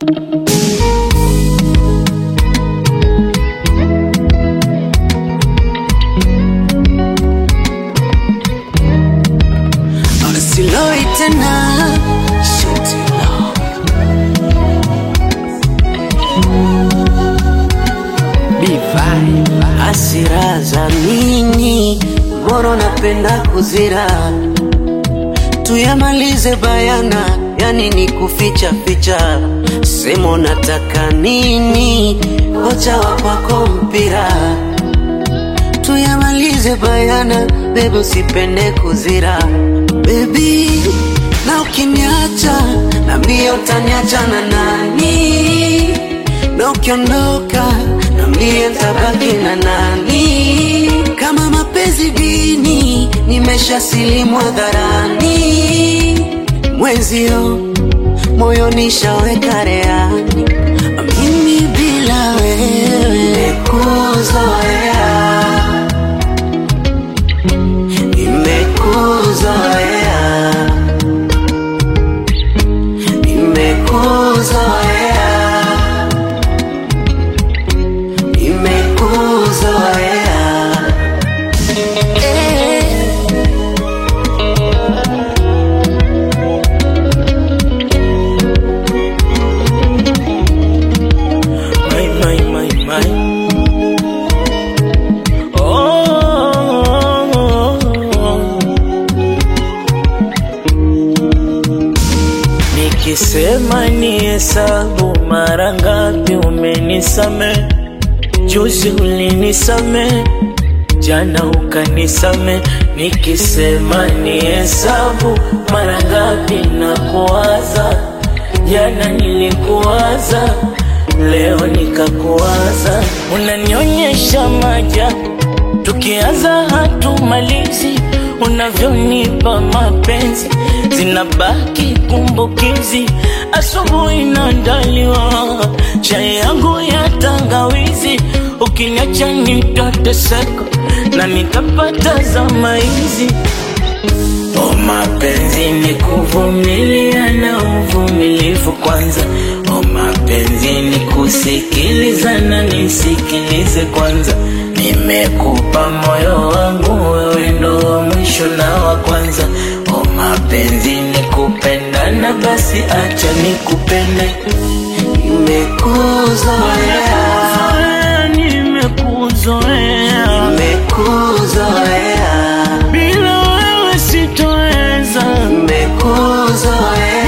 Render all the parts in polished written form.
Siloi tena shuti love Bivai hasira za nini, mbona napenda kuzira, tuyamalize bayana, yani ni kuficha ficha, sema nataka nini, kocha wa kwako mpira, tuyamalize bayana, baby usipende kuzira. Baby, na ukiniacha, nambia utaniacha na nani? Na ukiondoka, nambia nitabaki na nani? Kama mapenzi dini, nimesha silimu hadharani, mwenzio, moyo nishaweka rehani, mimi bila wewe kuzoea, nimekuzoea, Nikisema ni hesabu mara ngapi umenisame, juzi ulinisame, jana ukanisame. Nikisema ni hesabu mara ngapi nakuwaza, jana nilikuwaza, leo nikakuwaza. Unanionyesha maja, tukianza hatumalizi, unavyonipa mapenzi zinabaki kumbukizi. Asubuhi naandaliwa chai yangu ya tangawizi, ukiniacha nitateseka na nitapata zama hizi. Oh, mapenzi ni kuvumilia na uvumilivu kwanza. Oh, mapenzi ni kusikiliza na nisikilize kwanza. Nimekupa moyo wangu, wewe ndo mwisho na wa kwanza. Oh, mapenzi ni kupendana, basi acha nikupende. Nimekuzoea, nimekuzoea, nimekuzoea, bila wewe sitoweza. Nimekuzoea,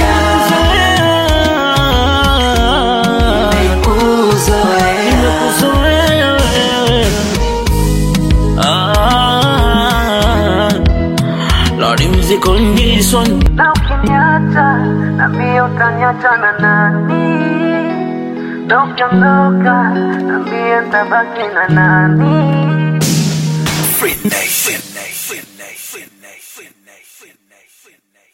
Lord music on this one. na ukiniacha, nambia utaniacha na nani? Na ukiondoka, nambia nitabaki na nani? Free Nation.